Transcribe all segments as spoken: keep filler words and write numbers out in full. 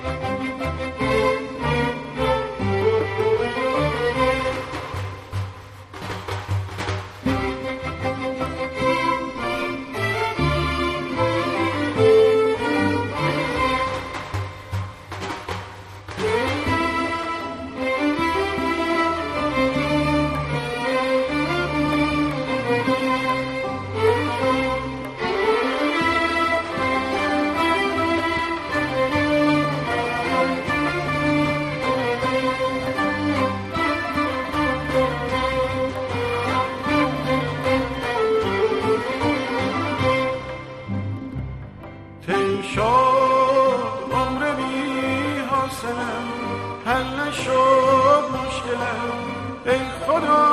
حل نشد مشکلم ای خدا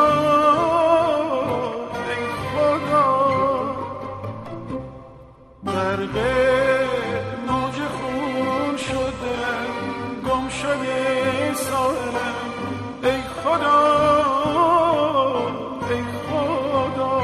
ای خدا غرق موج خون شد دلم گم شده ساحلم ای خدا ای خدا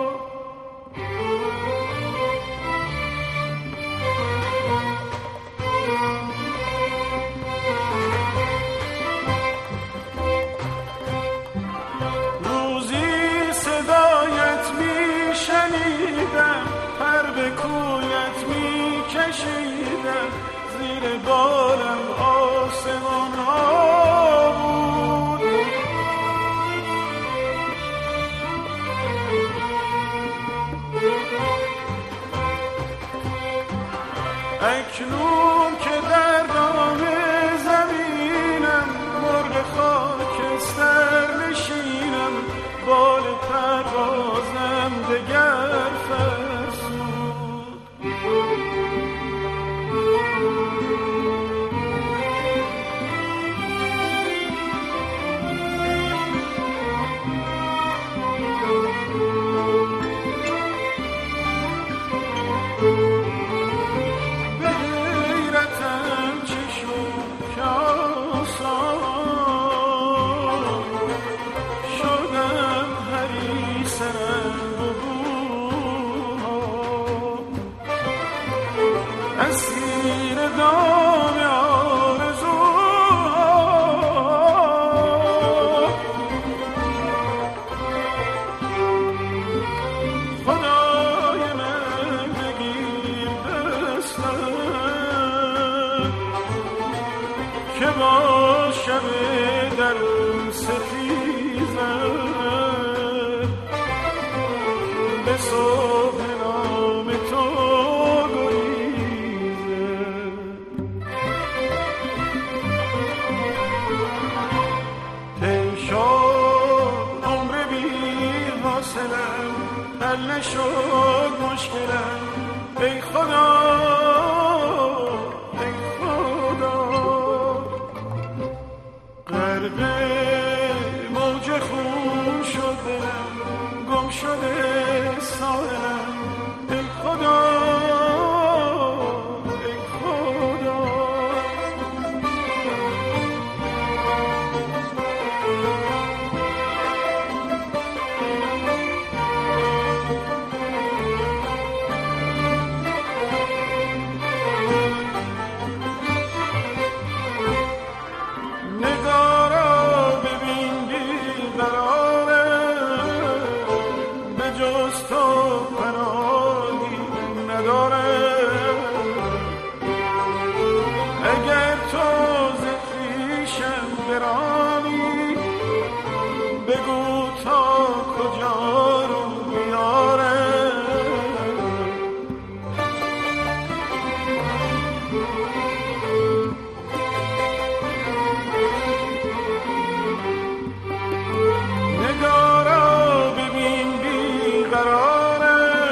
کویت می کشیدم زیر بالم آسمان ها بود اکنون که در دام زمینم مرغ خاکستر نشینم بال پروازم دگر اسیر دام آرزوها خدای من بگیر دستم که با شب درون ستیزم به صبح نام تو حل نشد مشکلم ای خدا ای خدا غرق موج خون شد دلم گم شده ساحلم ای خدا ای خدا اگر تو ز خویشم برانی بگو تا کجا رو بیارم نگارا ببین بیقرارم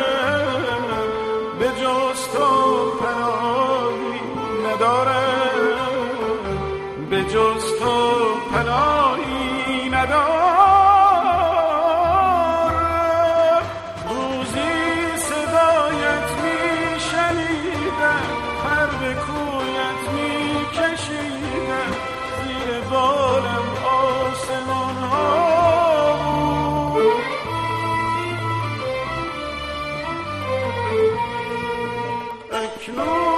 به جز تو پناهی ندارم به جز تو پناهی ندارم روزی صدایت می شنیدم پر به کویت می کشیدم زیر بالم آسمان ها بود اکنون